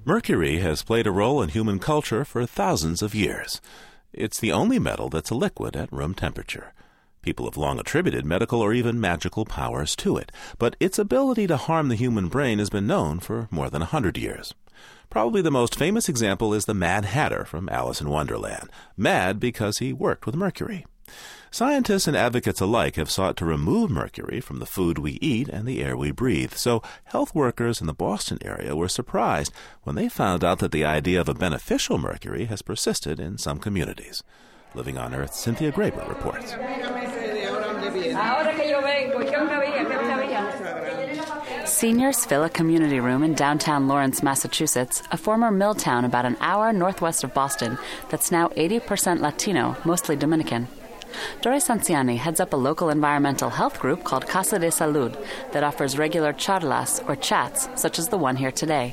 Mercury has played a role in human culture for thousands of years. It's the only metal that's a liquid at room temperature. People have long attributed medical or even magical powers to it, but its ability to harm the human brain has been known for more than 100 years. Probably the most famous example is the Mad Hatter from Alice in Wonderland, mad because he worked with mercury. Scientists and advocates alike have sought to remove mercury from the food we eat and the air we breathe, so health workers in the Boston area were surprised when they found out that the idea of a beneficial mercury has persisted in some communities. Living on Earth, Cynthia Graber reports. Seniors fill a community room in downtown Lawrence, Massachusetts, a former mill town about an hour northwest of Boston that's now 80% Latino, mostly Dominican. Doris Anciani heads up a local environmental health group called Casa de Salud that offers regular charlas, or chats, such as the one here today.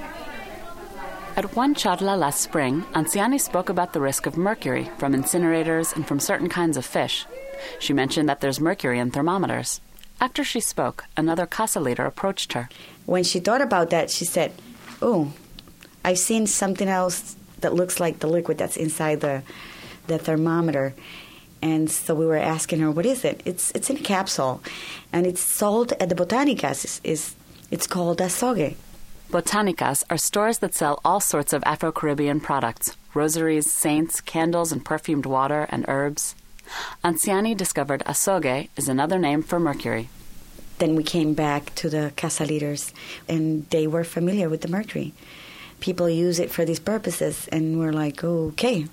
At one charla last spring, Anciani spoke about the risk of mercury from incinerators and from certain kinds of fish. She mentioned that there's mercury in thermometers. After she spoke, another Casa leader approached her. When she thought about that, she said, "Oh, I've seen something else that looks like the liquid that's inside the thermometer." And so we were asking her, what is it? It's in a capsule, and it's sold at the Botanicas. It's called azogue. Botanicas are stores that sell all sorts of Afro-Caribbean products, rosaries, saints, candles, and perfumed water and herbs. Anciani discovered azogue is another name for mercury. Then we came back to the Casa leaders, and they were familiar with the mercury. People use it for these purposes, and we're like, okay.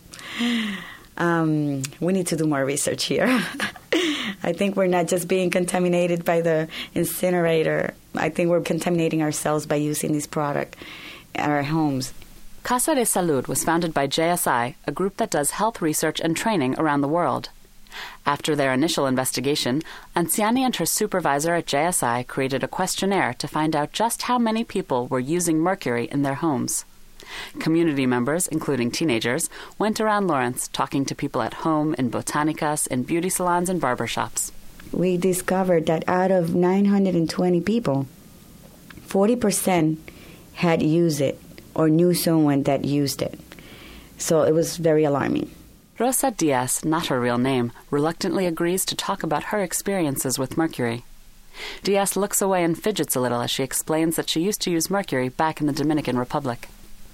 We need to do more research here. I think we're not just being contaminated by the incinerator. I think we're contaminating ourselves by using this product at our homes. Casa de Salud was founded by JSI, a group that does health research and training around the world. After their initial investigation, Anciani and her supervisor at JSI created a questionnaire to find out just how many people were using mercury in their homes. Community members, including teenagers, went around Lawrence talking to people at home, in botanicas, in beauty salons, and barbershops. We discovered that out of 920 people, 40% had used it or knew someone that used it. So it was very alarming. Rosa Diaz, not her real name, reluctantly agrees to talk about her experiences with mercury. Diaz looks away and fidgets a little as she explains that she used to use mercury back in the Dominican Republic.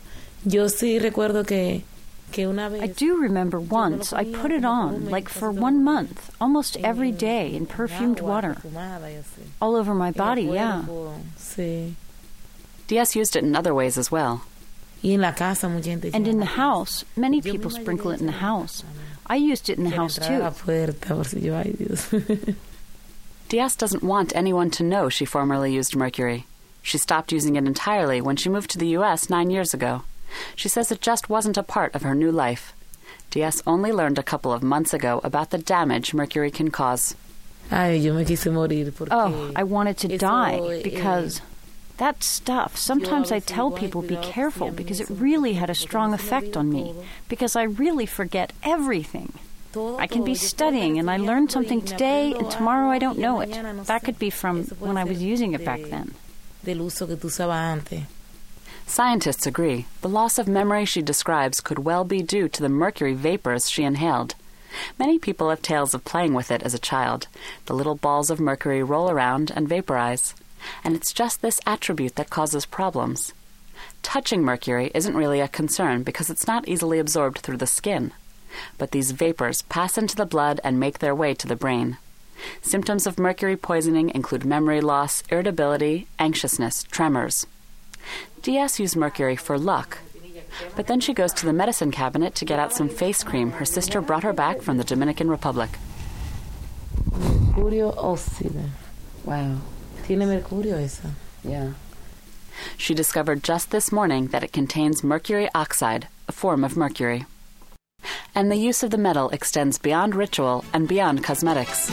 I do remember once I put it on, like for 1 month, almost every day in perfumed water. All over my body, yeah. Diaz used it in other ways as well. And in the house, many people sprinkle it in the house. I used it in the house too. Diaz doesn't want anyone to know she formerly used mercury. She stopped using it entirely when she moved to the U.S. 9 years ago. She says it just wasn't a part of her new life. Diaz only learned a couple of months ago about the damage mercury can cause. Oh, I wanted to die because that stuff, sometimes I tell people be careful because it really had a strong effect on me, because I really forget everything. I can be studying and I learned something today and tomorrow I don't know it. That could be from when I was using it back then. Scientists agree. The loss of memory she describes could well be due to the mercury vapors she inhaled. Many people have tales of playing with it as a child. The little balls of mercury roll around and vaporize. And it's just this attribute that causes problems. Touching mercury isn't really a concern because it's not easily absorbed through the skin. But these vapors pass into the blood and make their way to the brain. Symptoms of mercury poisoning include memory loss, irritability, anxiousness, tremors. Diaz used mercury for luck. But then she goes to the medicine cabinet to get out some face cream her sister brought her back from the Dominican Republic. Wow. Tiene mercurio esa. Yeah. She discovered just this morning that it contains mercury oxide, a form of mercury. And the use of the metal extends beyond ritual and beyond cosmetics.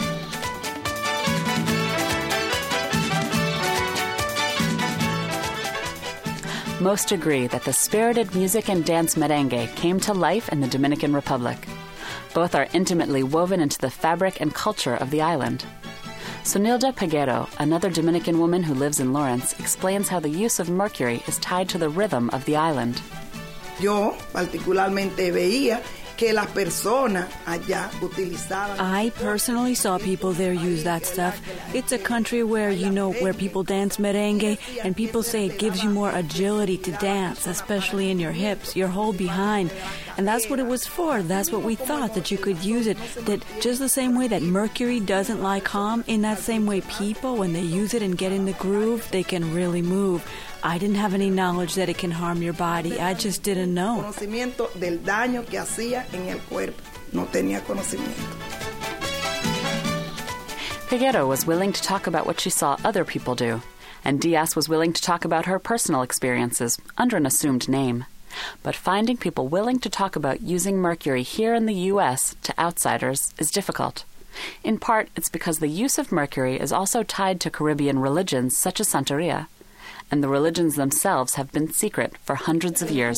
Most agree that the spirited music and dance merengue came to life in the Dominican Republic. Both are intimately woven into the fabric and culture of the island. Sonilda Peguero, another Dominican woman who lives in Lawrence, explains how the use of mercury is tied to the rhythm of the island. Yo particularmente veía que las personas allá utilizaban. I personally saw people there use that stuff. It's a country where, where people dance merengue, and people say it gives you more agility to dance, especially in your hips, your whole behind. And that's what it was for. That's what we thought, that you could use it. That just the same way that mercury doesn't like calm, in that same way people, when they use it and get in the groove, they can really move. I didn't have any knowledge that it can harm your body. I just didn't know. Conocimiento del daño que hacía en el cuerpo. No tenía conocimiento. Peguero was willing to talk about what she saw other people do, and Diaz was willing to talk about her personal experiences under an assumed name. But finding people willing to talk about using mercury here in the U.S. to outsiders is difficult. In part, it's because the use of mercury is also tied to Caribbean religions such as Santeria, and the religions themselves have been secret for hundreds of years.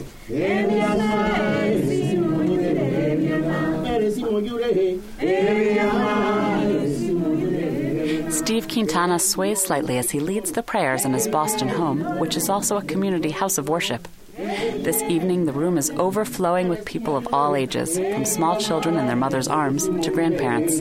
Steve Quintana sways slightly as he leads the prayers in his Boston home, which is also a community house of worship. This evening, the room is overflowing with people of all ages, from small children in their mother's arms to grandparents.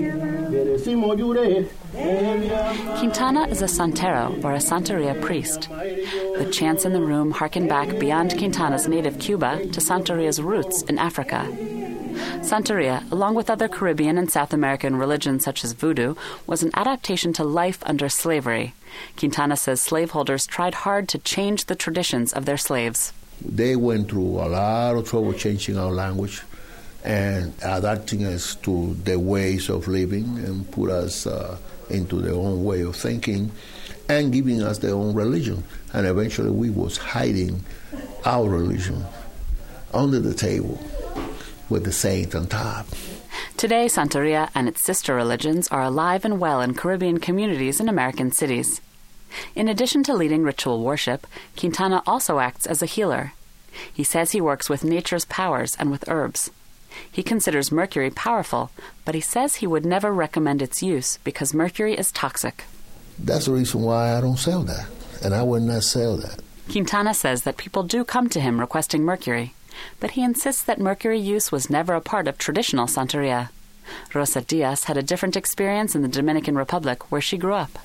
Quintana is a santero, or a Santeria priest. The chants in the room harken back beyond Quintana's native Cuba to Santeria's roots in Africa. Santeria, along with other Caribbean and South American religions such as voodoo, was an adaptation to life under slavery. Quintana says slaveholders tried hard to change the traditions of their slaves. They went through a lot of trouble changing our language and adapting us to their ways of living and put us into their own way of thinking and giving us their own religion. And eventually we was hiding our religion under the table with the saint on top. Today, Santeria and its sister religions are alive and well in Caribbean communities in American cities. In addition to leading ritual worship, Quintana also acts as a healer. He says he works with nature's powers and with herbs. He considers mercury powerful, but he says he would never recommend its use because mercury is toxic. That's the reason why I don't sell that, and I would not sell that. Quintana says that people do come to him requesting mercury, but he insists that mercury use was never a part of traditional Santeria. Rosa Diaz had a different experience in the Dominican Republic, where she grew up.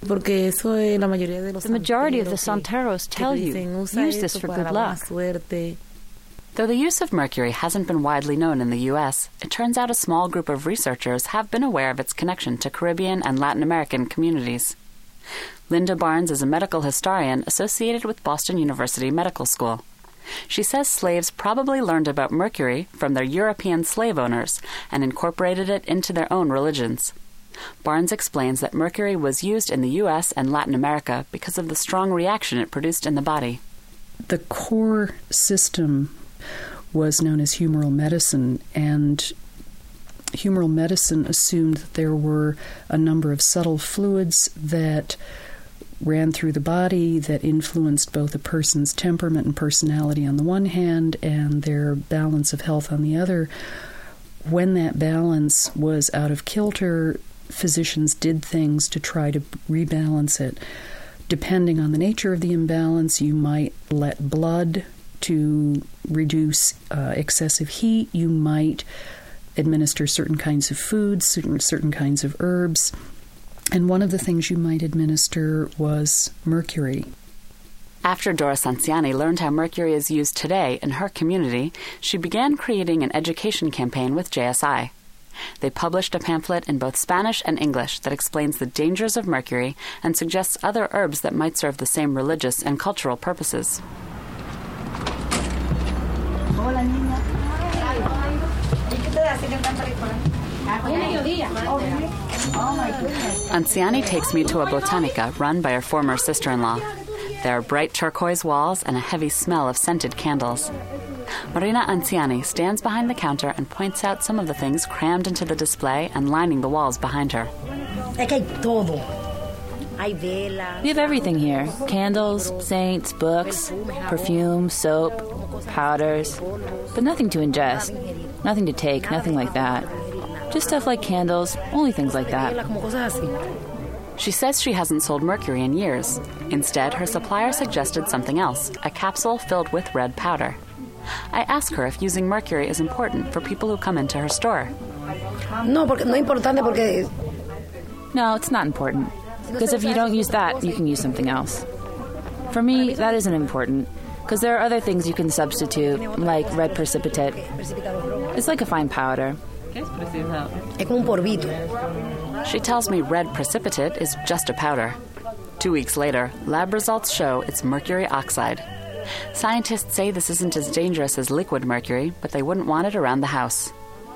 The majority of the santeros tell you, use this for good luck. Though the use of mercury hasn't been widely known in the U.S., it turns out a small group of researchers have been aware of its connection to Caribbean and Latin American communities. Linda Barnes is a medical historian associated with Boston University Medical School. She says slaves probably learned about mercury from their European slave owners and incorporated it into their own religions. Barnes explains that mercury was used in the U.S. and Latin America because of the strong reaction it produced in the body. The core system was known as humoral medicine, and humoral medicine assumed that there were a number of subtle fluids that ran through the body that influenced both a person's temperament and personality on the one hand and their balance of health on the other. When that balance was out of kilter, physicians did things to try to rebalance it. Depending on the nature of the imbalance, you might let blood to reduce excessive heat. You might administer certain kinds of foods, certain kinds of herbs. And one of the things you might administer was mercury. After Doris Anciani learned how mercury is used today in her community, she began creating an education campaign with JSI. They published a pamphlet in both Spanish and English that explains the dangers of mercury and suggests other herbs that might serve the same religious and cultural purposes. Anciani takes me to a botanica run by her former sister-in-law. There are bright turquoise walls and a heavy smell of scented candles. Marina Anciani stands behind the counter and points out some of the things crammed into the display and lining the walls behind her. We have everything here. Candles, saints, books, perfume, soap, powders. But nothing to ingest. Nothing to take, nothing like that. Just stuff like candles, only things like that. She says she hasn't sold mercury in years. Instead, her supplier suggested something else, a capsule filled with red powder. I ask her if using mercury is important for people who come into her store. No, it's not important. Because if you don't use that, you can use something else. For me, that isn't important, because there are other things you can substitute, like red precipitate. It's like a fine powder. She tells me red precipitate is just a powder. 2 weeks later, lab results show it's mercury oxide. Scientists say this isn't as dangerous as liquid mercury, but they wouldn't want it around the house.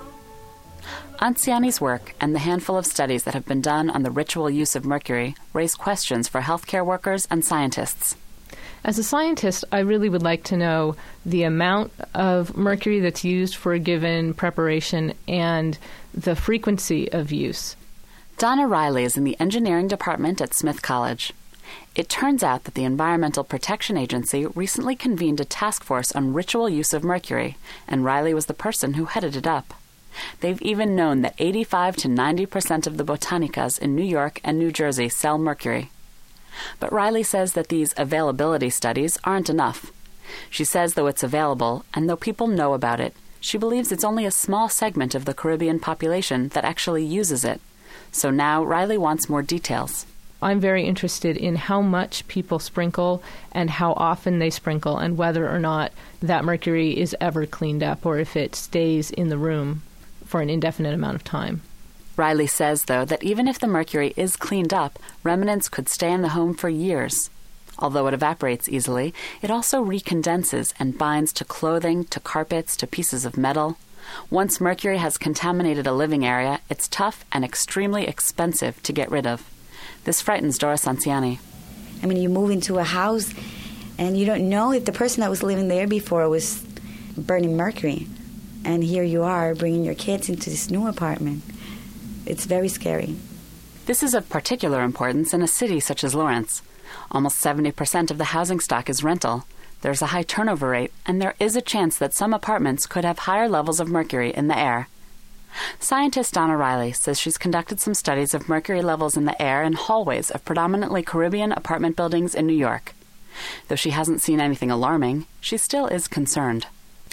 Anziani's work and the handful of studies that have been done on the ritual use of mercury raise questions for healthcare workers and scientists. As a scientist, I really would like to know the amount of mercury that's used for a given preparation and the frequency of use. Donna Riley is in the engineering department at Smith College. It turns out that the Environmental Protection Agency recently convened a task force on ritual use of mercury, and Riley was the person who headed it up. They've even known that 85 to 90% of the botanicas in New York and New Jersey sell mercury. But Riley says that these availability studies aren't enough. She says though it's available, and though people know about it, she believes it's only a small segment of the Caribbean population that actually uses it. So now Riley wants more details. I'm very interested in how much people sprinkle and how often they sprinkle and whether or not that mercury is ever cleaned up or if it stays in the room for an indefinite amount of time. Riley says, though, that even if the mercury is cleaned up, remnants could stay in the home for years. Although it evaporates easily, it also recondenses and binds to clothing, to carpets, to pieces of metal. Once mercury has contaminated a living area, it's tough and extremely expensive to get rid of. This frightens Doris Anziani. I mean, you move into a house and you don't know if the person that was living there before was burning mercury. And here you are bringing your kids into this new apartment. It's very scary. This is of particular importance in a city such as Lawrence. Almost 70% of the housing stock is rental. There's a high turnover rate, and there is a chance that some apartments could have higher levels of mercury in the air. Scientist Donna Riley says she's conducted some studies of mercury levels in the air in hallways of predominantly Caribbean apartment buildings in New York. Though she hasn't seen anything alarming, she still is concerned.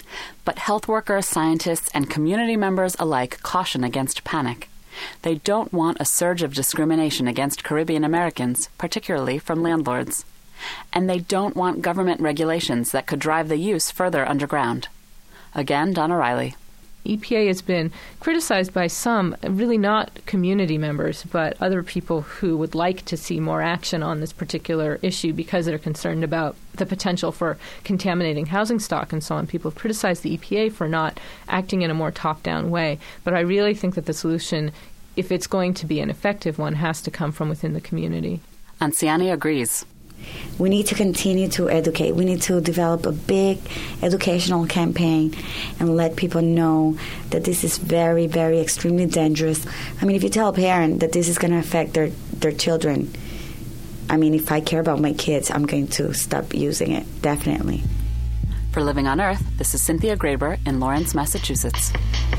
But health workers, scientists, and community members alike caution against panic. They don't want a surge of discrimination against Caribbean Americans, particularly from landlords. And they don't want government regulations that could drive the use further underground. Again, Donna Riley. EPA has been criticized by some, really not community members, but other people who would like to see more action on this particular issue because they're concerned about the potential for contaminating housing stock and so on. People have criticized the EPA for not acting in a more top-down way. But I really think that the solution, if it's going to be an effective one, has to come from within the community. Anziani agrees. We need to continue to educate. We need to develop a big educational campaign and let people know that this is very, very extremely dangerous. I mean, if you tell a parent that this is going to affect their children, I mean, if I care about my kids, I'm going to stop using it, definitely. For Living on Earth, this is Cynthia Graber in Lawrence, Massachusetts.